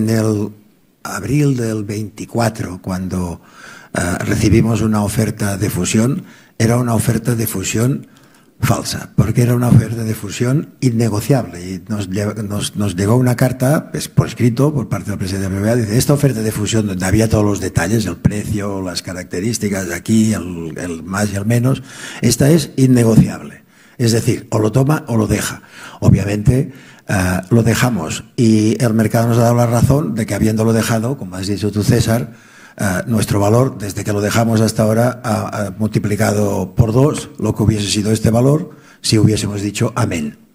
en el abril del 24, cuando recibimos una oferta de fusión, era una oferta de fusión falsa, porque era una oferta de fusión innegociable. Y nos llegó una carta, pues, por escrito, por parte del presidente de BBVA, dice: esta oferta de fusión, donde había todos los detalles, el precio, las características de aquí, el más y el menos, esta es innegociable. Es decir, o lo toma o lo deja. Obviamente lo dejamos, y el mercado nos ha dado la razón de que, habiéndolo dejado, como has dicho tú, César, nuestro valor desde que lo dejamos hasta ahora ha multiplicado por 2 lo que hubiese sido este valor si hubiésemos dicho amén.